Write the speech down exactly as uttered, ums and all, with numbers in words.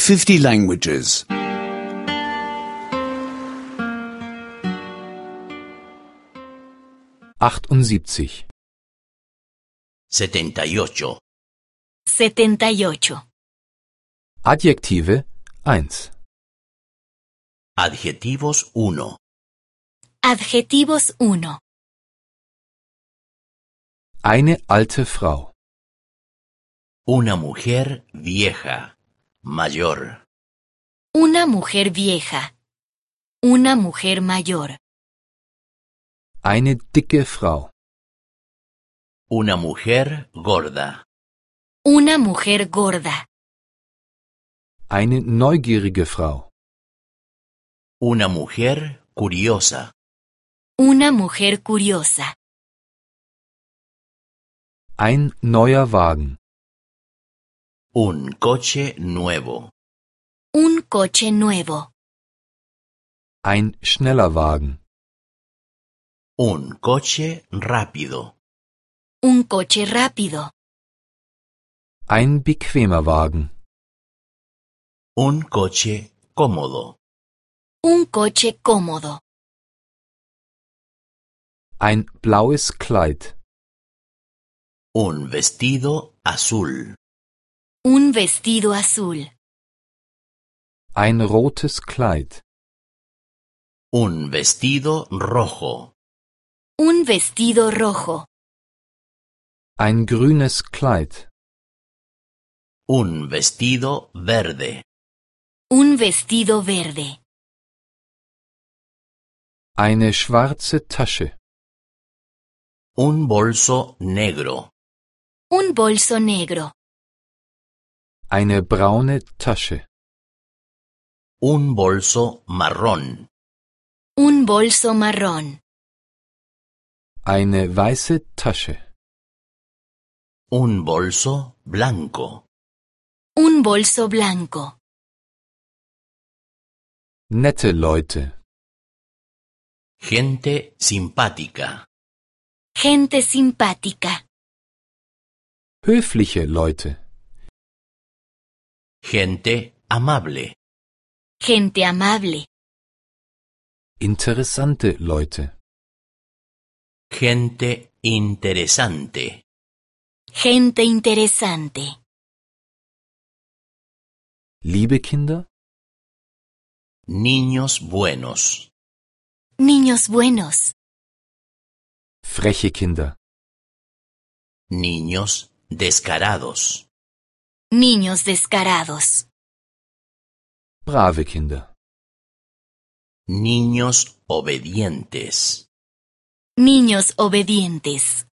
fifty languages. achtundsiebzig. setenta y ocho. setenta y ocho. Adjektive eins. Adjetivos uno. Adjetivos uno. Eine alte Frau. Una mujer vieja, mayor. Una mujer vieja. Una mujer mayor. Eine dicke Frau. Una mujer gorda. Una mujer gorda. Eine neugierige Frau. Una mujer curiosa. Una mujer curiosa. Ein neuer Wagen. Un coche nuevo. Un coche nuevo. Ein schneller Wagen. Un coche rápido. Un coche rápido. Ein bequemer Wagen. Un coche cómodo. Un coche cómodo. Ein blaues Kleid. Un vestido azul. Un vestido azul. Ein rotes Kleid. Un vestido rojo. Un vestido rojo. Ein grünes Kleid. Un vestido verde. Un vestido verde. Eine schwarze Tasche. Un bolso negro. Un bolso negro. Eine braune Tasche. Un bolso marrón. Un bolso marrón. Eine weiße Tasche. Un bolso blanco. Un bolso blanco. Nette Leute. Gente simpática. Gente simpática. Höfliche Leute. Gente amable. Gente amable. Interessante Leute. Gente interesante. Gente interesante. Liebe Kinder. Niños buenos. Niños buenos. Freche Kinder. Niños descarados. Niños descarados. Brave Kinder. Niños obedientes. Niños obedientes.